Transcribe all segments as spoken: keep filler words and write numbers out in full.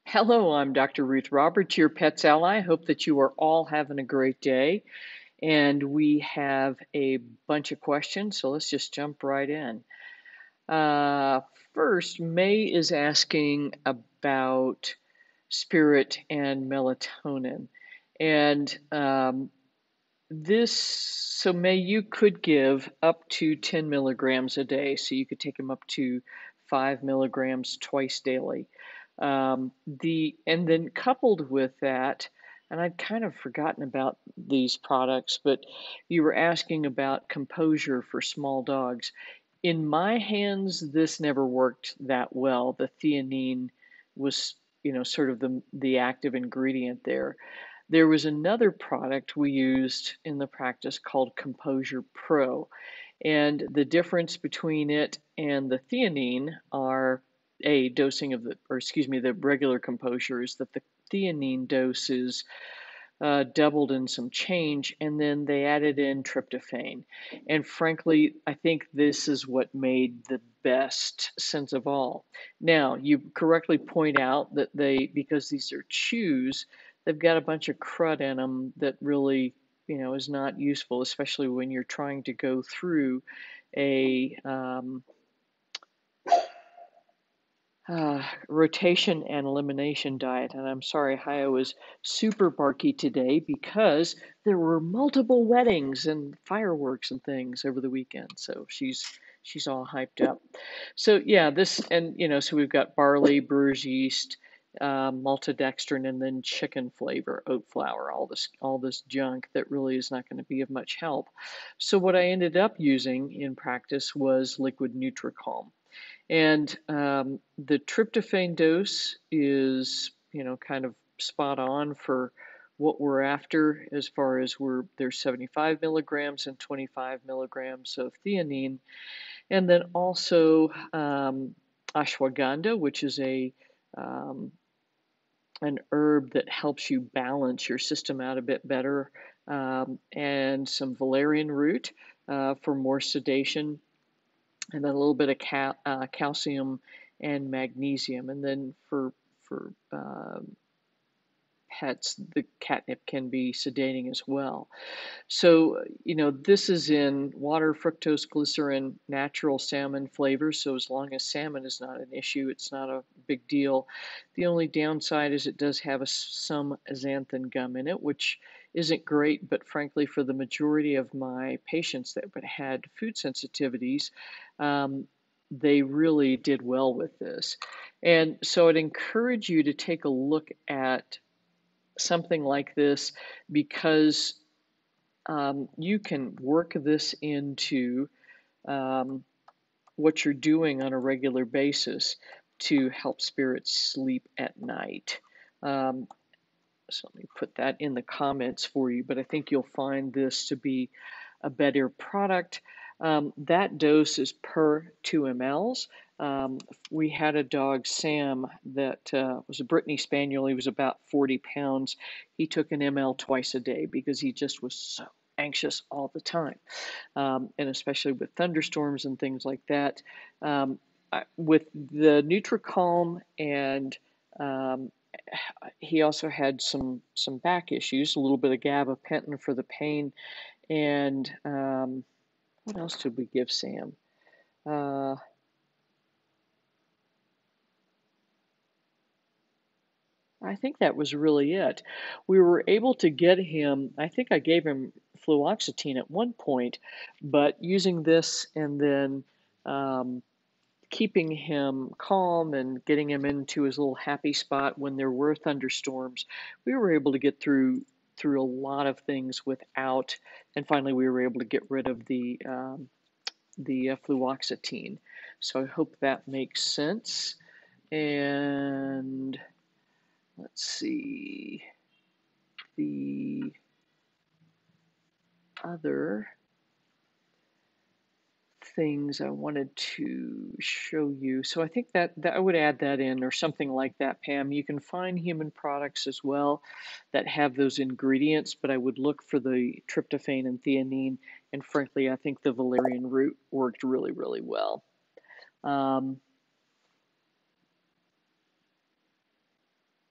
Hello, I'm Doctor Ruth Roberts, your Pets Ally. I hope that you are all having a great day. And we have a bunch of questions, so let's just jump right in. Uh, First, May is asking about spirit and melatonin. And um, this, so May, you could give up to ten milligrams a day. So you could take them up to five milligrams twice daily. Um, the and then coupled with that, and I'd kind of forgotten about these products, but you were asking about composure for small dogs. In my hands, this never worked that well. The theanine was, you know, sort of the the active ingredient there. There was another product we used in the practice called Composure Pro, and the difference between it and the theanine are a dosing of the, or excuse me, the regular composure is that the theanine dose is uh, doubled in some change, and then they added in tryptophan. And frankly, I think this is what made the best sense of all. Now, you correctly point out that they, because these are chews, they've got a bunch of crud in them that really, you know, is not useful, especially when you're trying to go through a um, uh, rotation and elimination diet. And I'm sorry, Haya was super barky today because there were multiple weddings and fireworks and things over the weekend. So she's she's all hyped up. So yeah, this and you know, so we've got barley, brewer's yeast, uh, maltodextrin, and then chicken flavor, oat flour, all this all this junk that really is not going to be of much help. So what I ended up using in practice was liquid Nutricalm. And um, the tryptophan dose is, you know, kind of spot on for what we're after as far as we're there's seventy-five milligrams and twenty-five milligrams of theanine. And then also um, ashwagandha, which is a um, an herb that helps you balance your system out a bit better, um, and some valerian root uh, for more sedation, and then a little bit of cal- uh, calcium and magnesium. And then for for uh, pets, the catnip can be sedating as well. So, you know, this is in water, fructose, glycerin, natural salmon flavors. So, as long as salmon is not an issue, it's not a big deal. The only downside is it does have a, some xanthan gum in it, which isn't great, but frankly, for the majority of my patients that had food sensitivities, um, they really did well with this. And so I'd encourage you to take a look at something like this because um, you can work this into um, what you're doing on a regular basis to help spirits sleep at night. Um, so let me put that in the comments for you, but I think you'll find this to be a better product. Um, that dose is per two milliliters. Um, we had a dog, Sam, that uh, was a Brittany Spaniel. He was about forty pounds. He took an ml twice a day because he just was so anxious all the time, um, and especially with thunderstorms and things like that. Um, I, with the Nutricalm and um, he also had some some back issues, a little bit of gabapentin for the pain, and um, what else did we give Sam? Uh, I think that was really it. We were able to get him, I think I gave him fluoxetine at one point, but using this and then um, keeping him calm and getting him into his little happy spot when there were thunderstorms, we were able to get through through a lot of things without, and finally we were able to get rid of the um, the uh, fluoxetine. So I hope that makes sense. And let's see, the other things I wanted to show you. So I think that, that I would add that in or something like that, Pam. You can find human products as well that have those ingredients, but I would look for the tryptophan and theanine. And frankly, I think the valerian root worked really, really well. Um,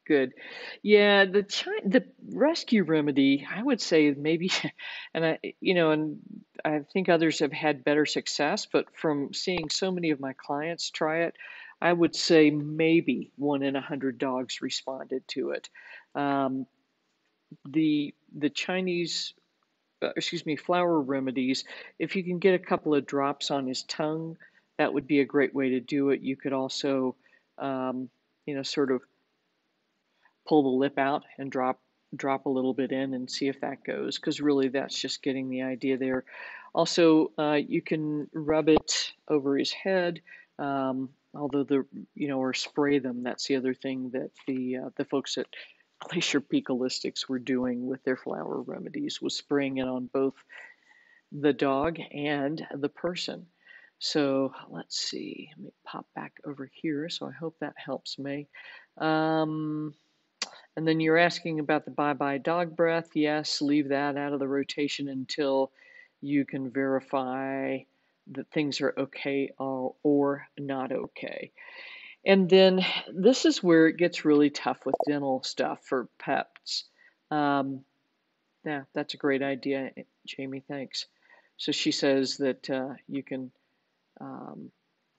Good. Yeah, the Chi the rescue remedy, I would say maybe, and I, you know, and I think others have had better success, but from seeing so many of my clients try it, I would say maybe one in a hundred dogs responded to it. Um, the the Chinese, uh, excuse me, flower remedies, if you can get a couple of drops on his tongue, that would be a great way to do it. You could also, um, you know, sort of pull the lip out and drop drop a little bit in and see if that goes, because really that's just getting the idea there. Also, uh, you can rub it over his head, um, although the you know, or spray them. That's the other thing that the uh, the folks at Glacier Peak Holistics were doing with their flower remedies, was spraying it on both the dog and the person. So let's see. Let me pop back over here. So I hope that helps, May. Um, and then you're asking about the bye-bye dog breath. Yes, leave that out of the rotation until you can verify that things are okay or, or not okay. And then this is where it gets really tough with dental stuff for pets. Um, yeah, that's a great idea, Jamie. Thanks. So she says that uh, you can um,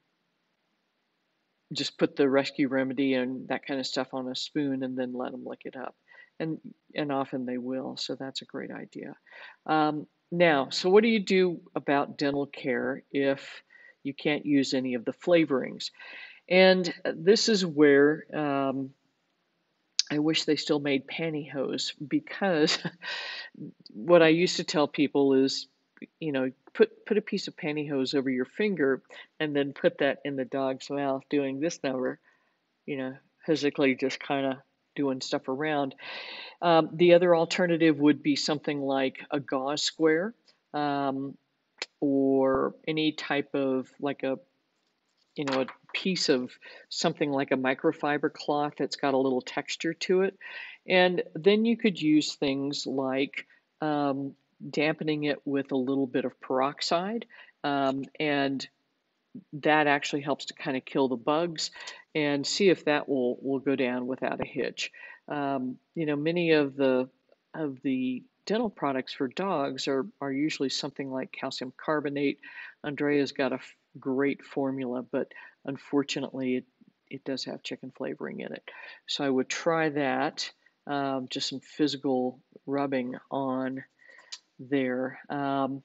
just put the rescue remedy and that kind of stuff on a spoon and then let them lick it up. And and often they will, so that's a great idea. Um, now, so what do you do about dental care if you can't use any of the flavorings? And this is where um, I wish they still made pantyhose, because what I used to tell people is, you know, put put a piece of pantyhose over your finger and then put that in the dog's mouth doing this number, you know, physically just kind of doing stuff around. Um, the other alternative would be something like a gauze square, um, or any type of like a, you know, a piece of something like a microfiber cloth that's got a little texture to it. And then you could use things like um, dampening it with a little bit of peroxide. Um, and that actually helps to kind of kill the bugs, and see if that will will go down without a hitch. Um, you know, many of the of the dental products for dogs are are usually something like calcium carbonate. Andrea's got a f- great formula, but unfortunately, it it does have chicken flavoring in it. So I would try that. Um, just some physical rubbing on there. Um,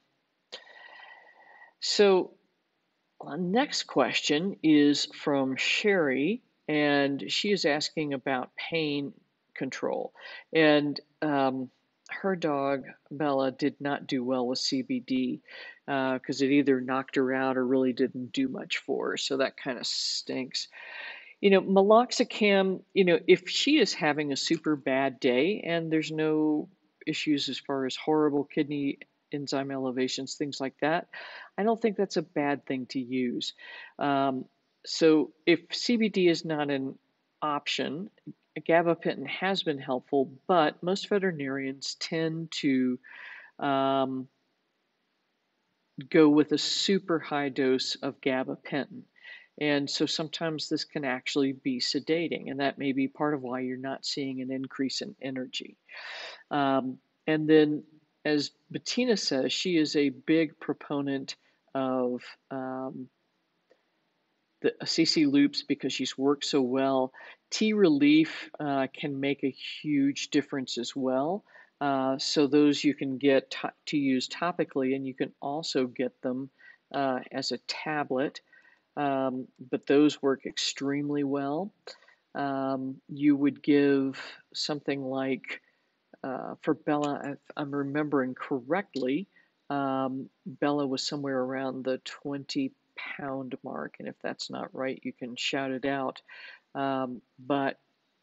so uh, next question is from Sherry, and she is asking about pain control. And um, her dog, Bella, did not do well with C B D, because uh, it either knocked her out or really didn't do much for her. So that kind of stinks. You know, meloxicam, you know, if she is having a super bad day and there's no issues as far as horrible kidney enzyme elevations, things like that, I don't think that's a bad thing to use. Um, so if C B D is not an option, gabapentin has been helpful, but most veterinarians tend to um, go with a super high dose of gabapentin. And so sometimes this can actually be sedating, and that may be part of why you're not seeing an increase in energy. Um, and then, as Bettina says, she is a big proponent of um, the C C loops because she's worked so well. T relief uh, can make a huge difference as well. Uh, so those you can get to, to use topically, and you can also get them uh, as a tablet. Um, but those work extremely well. Um, you would give something like, uh, for Bella, if I'm remembering correctly, um, Bella was somewhere around the twenty pound mark. And if that's not right, you can shout it out. Um, but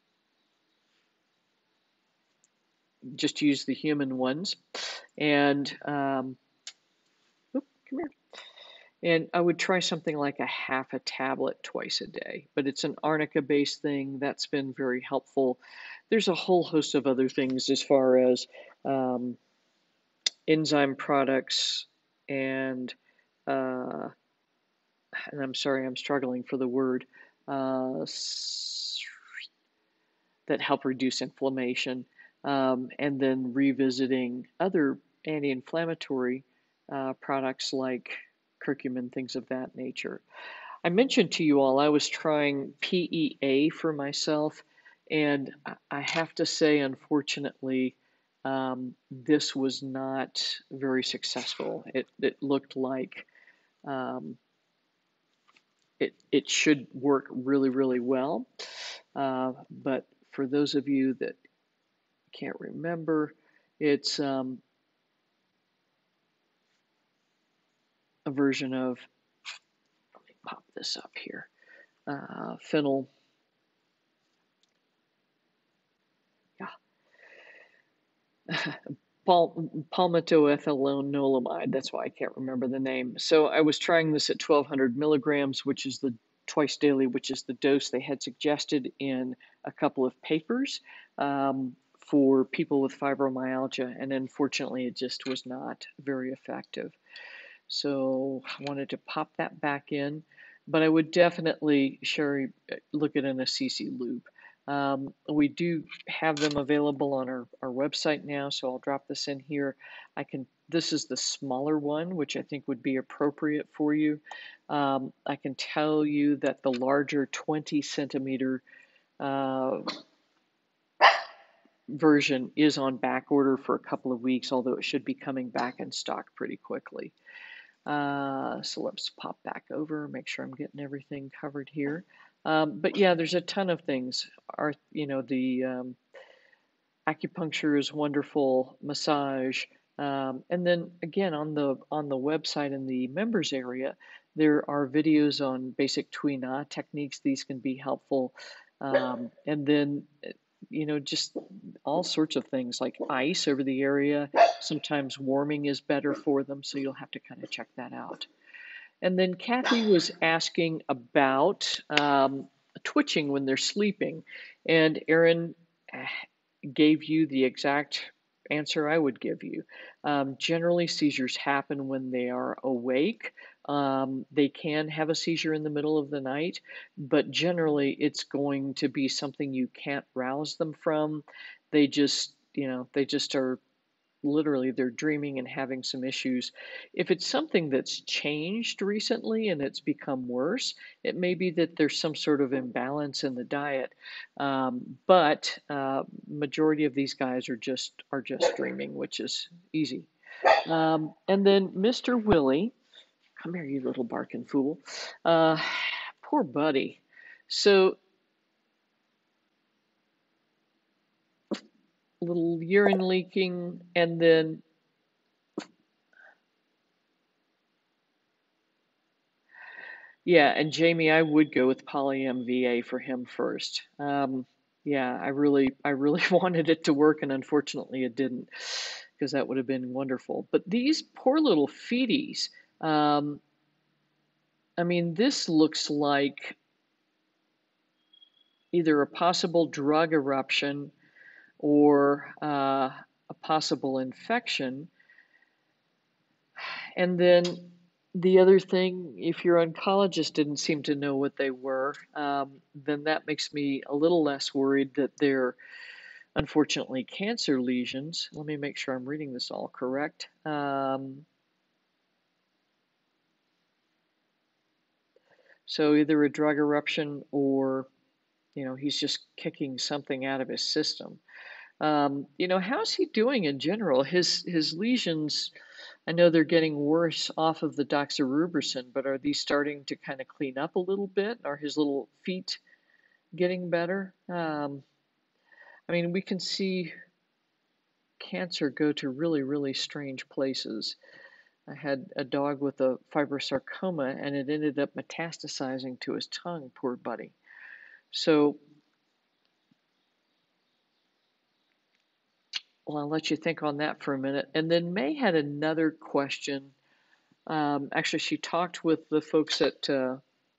just use the human ones. And, um, oop, come here. And I would try something like a half a tablet twice a day, but it's an arnica based thing that's been very helpful. There's a whole host of other things as far as um, enzyme products and, uh, and I'm sorry, I'm struggling for the word, uh, that help reduce inflammation, um, and then revisiting other anti-inflammatory uh, products like curcumin, things of that nature. I mentioned to you all I was trying P E A for myself, and I have to say, unfortunately, um, this was not very successful. It, it looked like um, it, it should work really, really well. Uh, but for those of you that can't remember, it's um, a version of, let me pop this up here, uh, phenyl, yeah, Pal- palmitoethylenolamide. That's why I can't remember the name. So I was trying this at twelve hundred milligrams, which is the twice daily, which is the dose they had suggested in a couple of papers um, for people with fibromyalgia. And unfortunately, it just was not very effective. So I wanted to pop that back in, but I would definitely, Sherry, look at an Assisi loop. Um, we do have them available on our, our website now, so I'll drop this in here. I can. This is the smaller one, which I think would be appropriate for you. Um, I can tell you that the larger twenty centimeter uh, version is on back order for a couple of weeks, although it should be coming back in stock pretty quickly. Uh, so let's pop back over, make sure I'm getting everything covered here. Um, but yeah, there's a ton of things. Our, you know, the um, acupuncture is wonderful, massage, um, and then again on the on the website in the members area, there are videos on basic Tui Na techniques. These can be helpful, um, and then you know just all sorts of things like ice over the area. Sometimes warming is better for them, so you'll have to kind of check that out. And then Kathy was asking about um, twitching when they're sleeping, and Erin gave you the exact answer I would give you. Um, generally, seizures happen when they are awake. Um, they can have a seizure in the middle of the night, but generally, it's going to be something you can't rouse them from. They just, you know, they just are literally they're dreaming and having some issues. If it's something that's changed recently and it's become worse, it may be that there's some sort of imbalance in the diet. Um, but uh, majority of these guys are just are just dreaming, which is easy. Um, and then Mister Willie, come here, you little barking fool. Uh, poor buddy. So little urine leaking, and then yeah, and Jamie, I would go with Poly M V A for him first. Um, yeah, I really, I really wanted it to work, and unfortunately, it didn't, because that would have been wonderful. But these poor little feeties, um, I mean, this looks like either a possible drug eruption or uh, a possible infection. And then the other thing, if your oncologist didn't seem to know what they were, um, then that makes me a little less worried that they're unfortunately cancer lesions. Let me make sure I'm reading this all correct. Um, so either a drug eruption or, you know, he's just kicking something out of his system. Um, you know, how's he doing in general? His his lesions, I know they're getting worse off of the doxorubicin, but are these starting to kind of clean up a little bit? Are his little feet getting better? Um, I mean, we can see cancer go to really, really strange places. I had a dog with a fibrosarcoma, and it ended up metastasizing to his tongue, poor buddy. So, well, I'll let you think on that for a minute. And then May had another question. Um, actually, she talked with the folks at uh,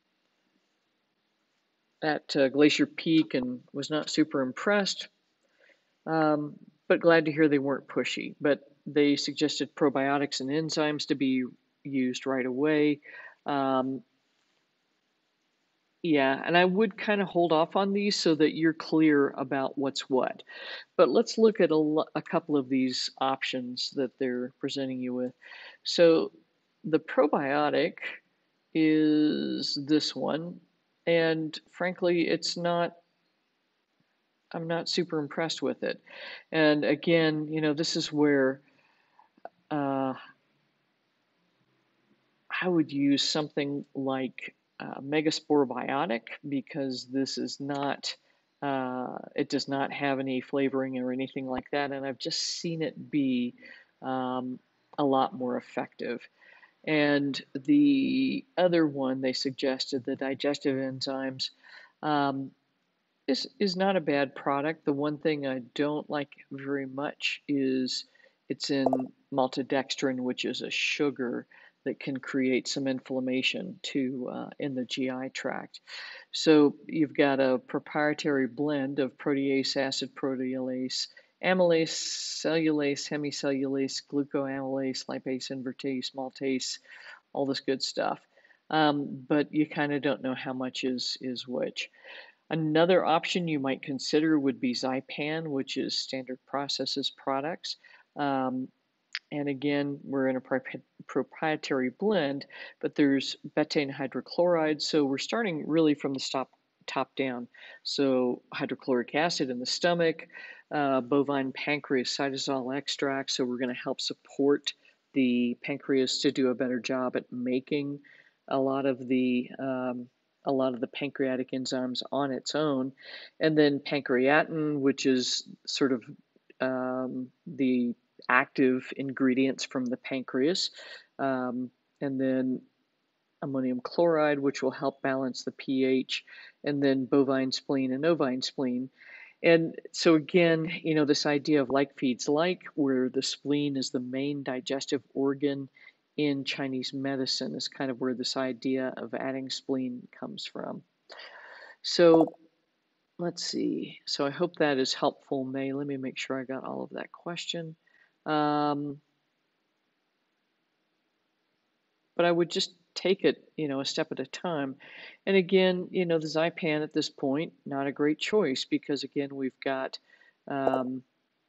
at uh, Glacier Peak and was not super impressed, um, but glad to hear they weren't pushy. But they suggested probiotics and enzymes to be used right away. Um, Yeah, and I would kind of hold off on these so that you're clear about what's what. But let's look at a, lo- a couple of these options that they're presenting you with. So the probiotic is this one, and frankly, it's not, I'm not super impressed with it. And again, you know, this is where uh, I would use something like uh, Megaspore Biotic because this is not, uh, it does not have any flavoring or anything like that. And I've just seen it be um, a lot more effective. And the other one they suggested, the digestive enzymes, um, is is not a bad product. The one thing I don't like very much is it's in maltodextrin, which is a sugar that can create some inflammation to uh, in the G I tract. So you've got a proprietary blend of protease, acid proteolase, amylase, cellulase, hemicellulase, glucoamylase, lipase invertase, maltase, all this good stuff. Um, but you kind of don't know how much is is which. Another option you might consider would be Zypan, which is Standard Processes products. Um, and again, we're in a proprietary blend, but there's betaine hydrochloride. So we're starting really from the top, top down. So hydrochloric acid in the stomach, uh, bovine pancreas cytosol extract. So we're going to help support the pancreas to do a better job at making a lot of the um, a lot of the pancreatic enzymes on its own, and then pancreatin, which is sort of um, the active ingredients from the pancreas, um, and then ammonium chloride, which will help balance the pH, and then bovine spleen and ovine spleen. And so again, you know, this idea of like feeds like, where the spleen is the main digestive organ in Chinese medicine, is kind of where this idea of adding spleen comes from. So let's see. So I hope that is helpful, May. Let me make sure I got all of that question. Um, but I would just take it, you know, a step at a time. And again, you know, the Zypan at this point, not a great choice because again, we've got, um,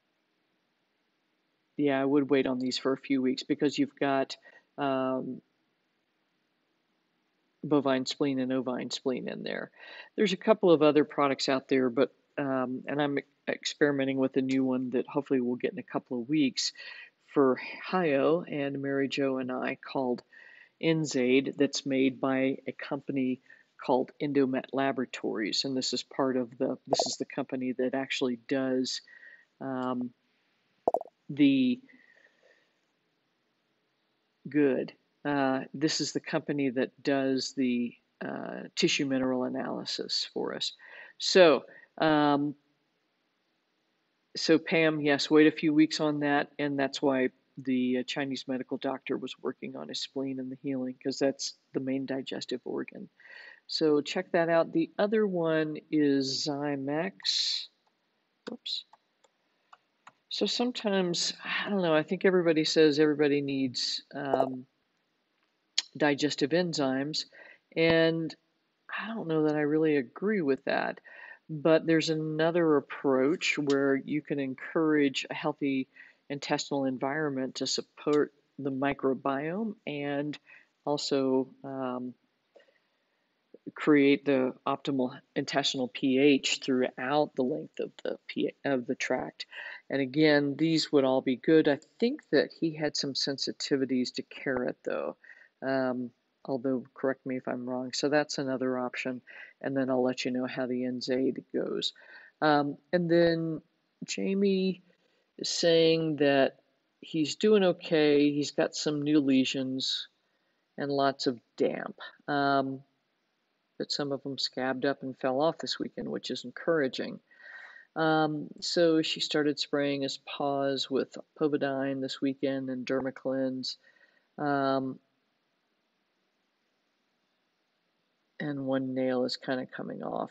yeah, I would wait on these for a few weeks because you've got um, bovine spleen and ovine spleen in there. There's a couple of other products out there, but um, and I'm experimenting with a new one that hopefully we'll get in a couple of weeks for Hio and Mary Jo and I called Enzaid, that's made by a company called Endomet Laboratories, and this is part of the this is the company that actually does um, the good. Uh, this is the company that does the uh, tissue mineral analysis for us. So, um, so Pam, yes, wait a few weeks on that, and that's why the uh, Chinese medical doctor was working on his spleen and the healing because that's the main digestive organ. So check that out. The other one is Zymex. Whoops. So sometimes, I don't know, I think everybody says everybody needs um, digestive enzymes, and I don't know that I really agree with that. But there's another approach where you can encourage a healthy intestinal environment to support the microbiome and also um, create the optimal intestinal pH throughout the length of the P of the tract. And again, these would all be good. I think that he had some sensitivities to carrot though. Um, although correct me if I'm wrong. So that's another option. And then I'll let you know how the Enzaid goes. Um, and then Jamie is saying that he's doing okay. He's got some new lesions and lots of damp. Um, but some of them scabbed up and fell off this weekend, which is encouraging. Um, so she started spraying his paws with povidone this weekend and Dermacleanse. Um, and one nail is kind of coming off.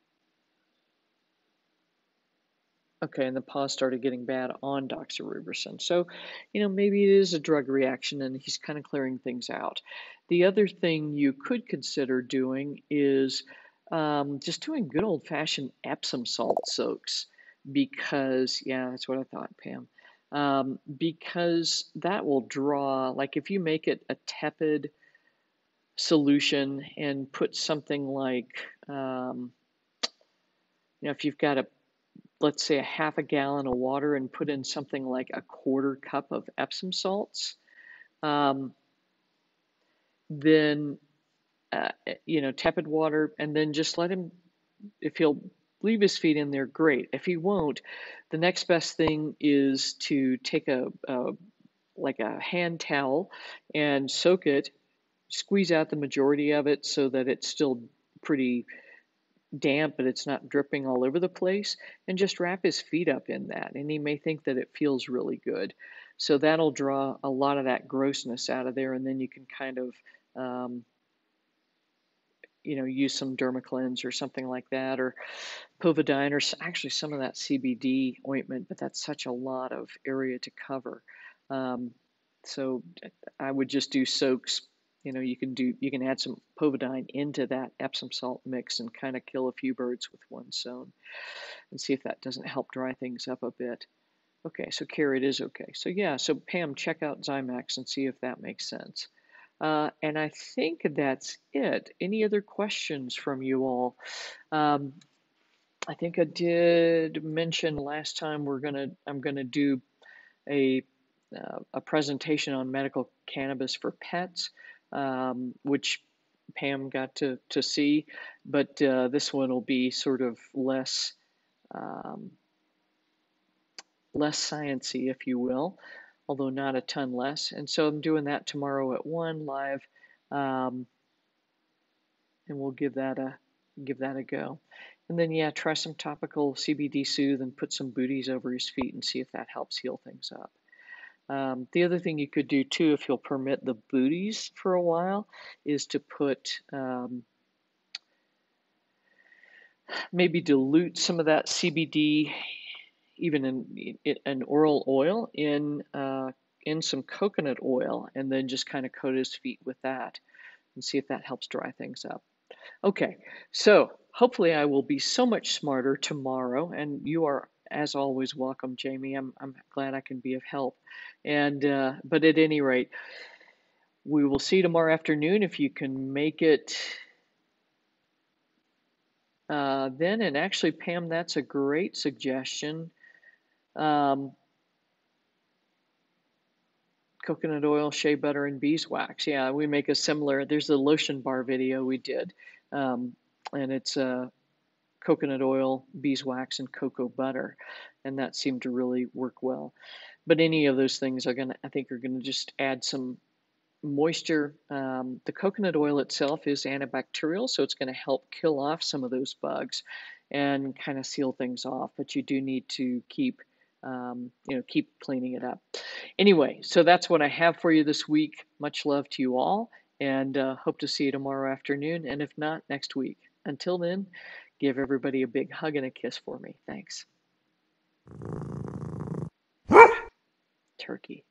Okay, and the paws started getting bad on doxorubicin. So, you know, maybe it is a drug reaction and he's kind of clearing things out. The other thing you could consider doing is um, just doing good old-fashioned Epsom salt soaks because, yeah, that's what I thought, Pam. Um, because that will draw, like if you make it a tepid solution and put something like, um, you know, if you've got a, let's say a half a gallon of water and put in something like a quarter cup of Epsom salts, um, then, uh, you know, tepid water, and then just let him, if he'll leave his feet in there, great. If he won't, the next best thing is to take a, a like a hand towel and soak it, squeeze out the majority of it so that it's still pretty damp, but it's not dripping all over the place, and just wrap his feet up in that. And he may think that it feels really good. So that'll draw a lot of that grossness out of there, and then you can kind of, um, you know, use some Dermacleanse or something like that, or Povidone, or actually some of that C B D ointment, but that's such a lot of area to cover. Um, so I would just do soaks. You know, you can do you can add some Povidone into that Epsom salt mix and kind of kill a few birds with one stone, and see if that doesn't help dry things up a bit. Okay, so Carrie, it is okay. So yeah, so Pam, check out Zymax and see if that makes sense. Uh, and I think that's it. Any other questions from you all? Um, I think I did mention last time we're gonna I'm gonna do a uh, a presentation on medical cannabis for pets, um, which Pam got to to see, but uh, this one will be sort of less um, less sciency, if you will, although not a ton less. And so I'm doing that tomorrow at one live, um, and we'll give that a give that a go. And then yeah, try some topical C B D Soothe and put some booties over his feet and see if that helps heal things up. Um, the other thing you could do too, if you'll permit the booties for a while, is to put um, maybe dilute some of that C B D, even in, in an oral oil, in uh, in some coconut oil, and then just kind of coat his feet with that, and see if that helps dry things up. Okay, so hopefully I will be so much smarter tomorrow, and you are, as always, welcome, Jamie. I'm I'm glad I can be of help. And uh, but at any rate, we will see you tomorrow afternoon if you can make it. Uh, then, and actually, Pam, that's a great suggestion. Um, coconut oil, shea butter, and beeswax. Yeah, we make a similar. There's a lotion bar video we did, um, and it's uh, coconut oil, beeswax, and cocoa butter, and that seemed to really work well. But any of those things are gonna, I think, are gonna just add some moisture. Um, the coconut oil itself is antibacterial, so it's going to help kill off some of those bugs and kind of seal things off. But you do need to keep, um, you know, keep cleaning it up. Anyway, so that's what I have for you this week. Much love to you all, and uh, hope to see you tomorrow afternoon, and if not, next week. Until then, give everybody a big hug and a kiss for me. Thanks. Turkey.